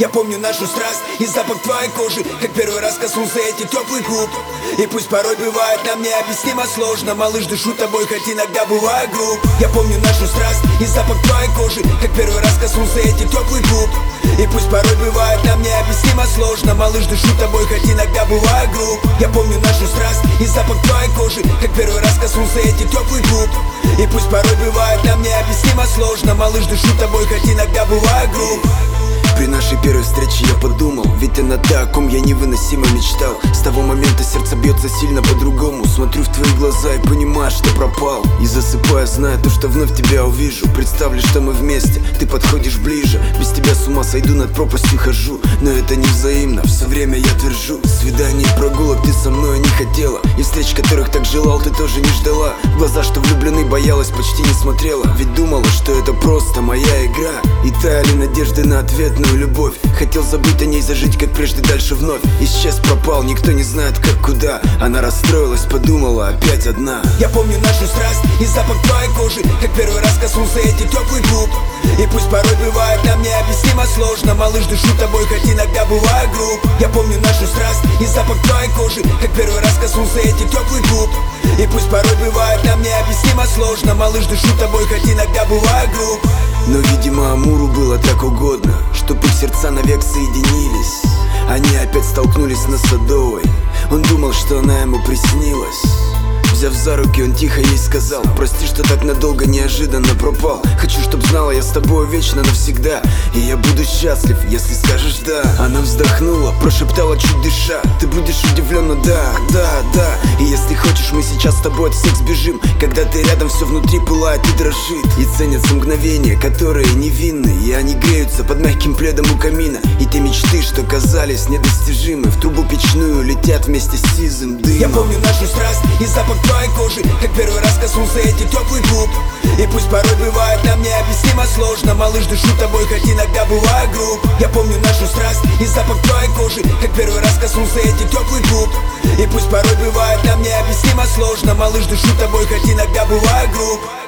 Я помню нашу страсть и запах твоей кожи, как первый раз коснулся этих теплых губ. И пусть порой бывает нам необъяснимо сложно, малыш, дышу тобой, хоть иногда бываю груб. Я помню нашу страсть и запах твоей кожи, как первый раз коснулся этих теплых губ. И пусть порой бывает нам необъяснимо сложно, малыш, дышу тобой, хоть иногда бываю груб. Я помню нашу страсть и запах твоей кожи, как первый раз коснулся этих теплых губ. И пусть порой бывает нам необъяснимо сложно, малыш, дышу тобой, хоть иногда бываю груб. При нашей первой встрече я подумал, ведь она та, о ком я невыносимо мечтал. С того момента сердце бьется сильно по-другому. Смотрю в твои глаза и понимаю, что пропал. И засыпая, зная то, что вновь тебя увижу. Представлю, что мы вместе, ты подходишь ближе. Без тебя с ума сойду, над пропастью хожу. Но это не взаимно, все время я твержу. Свиданий и прогулок ты со мной не хотела, и встреч, которых так желал, ты тоже не ждала. В глаза, что влюбленный, боялась, почти не смотрела. Ведь думала, что это просто моя игра. И таяли надежды на ответную любовь. Хотел забыть о ней, зажить как прежде, дальше вновь. Исчез, пропал, никто не знает как, куда. Она расстроилась, подумала, опять одна. Я помню нашу страсть и запах твоей кожи, как первый раз коснулся этих теплых губ. И пусть порой бывает нам необъяснимо сложно, малыш, дышу тобой, хоть иногда бываю груб. Я помню нашу страсть и запах твоей кожи, как первый раз коснулся этих теплых губ. И пусть порой бывает нам необъяснимо сложно, малыш, дышу тобой, хоть иногда бываю груб. Но, видимо, Амуру было так угодно, чтоб их сердца навек соединились. Они опять столкнулись на Садовой. Он думал, что она ему приснилась. Взяв за руки, он тихо ей сказал: прости, что так надолго неожиданно пропал. Хочу, чтоб знала, я с тобой вечно навсегда. И я буду счастлив, если скажешь да. Она вздохнула, прошептала, чуть дыша: ты будешь удивлен, но да, да, да. И если хочешь, мы сейчас с тобой от всех сбежим. Когда ты рядом, все внутри пылает и дрожит. И ценятся мгновения, которые невинны. И они греются под мягким пледом у камина. И те мечты, что казались недостижимы, в трубу печную летят вместе с сизым дымом. Я помню нашу страсть и запах твоей кожи, как первый раз коснулся этих теплых губ. И пусть порой бывает нам необъяснимо сложно, малыш, дышу тобой, хоть иногда бываю груб. Я помню нашу страсть и запах твоей кожи, как первый раз коснулся этих теплых губ. И пусть порой бывает нам необъяснимо сложно, малыш, дышу тобой, хоть иногда бываю груб.